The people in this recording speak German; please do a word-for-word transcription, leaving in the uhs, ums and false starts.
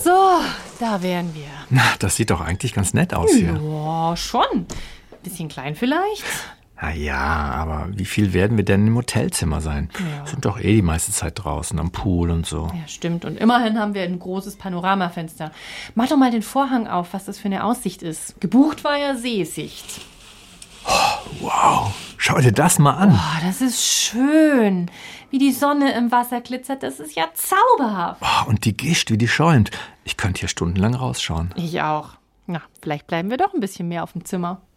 So, da wären wir. Na, das sieht doch eigentlich ganz nett aus hier. Ja, schon. Bisschen klein vielleicht? Na ja, aber wie viel werden wir denn im Hotelzimmer sein? Ja. Sind doch eh die meiste Zeit draußen am Pool und so. Ja, stimmt. Und immerhin haben wir ein großes Panoramafenster. Mach doch mal den Vorhang auf, was das für eine Aussicht ist. Gebucht war ja Seesicht. Wow, schau dir das mal an. Oh, das ist schön. Wie die Sonne im Wasser glitzert, das ist ja zauberhaft. Oh, und die Gischt, wie die schäumt. Ich könnte hier stundenlang rausschauen. Ich auch. Na, vielleicht bleiben wir doch ein bisschen mehr auf dem Zimmer.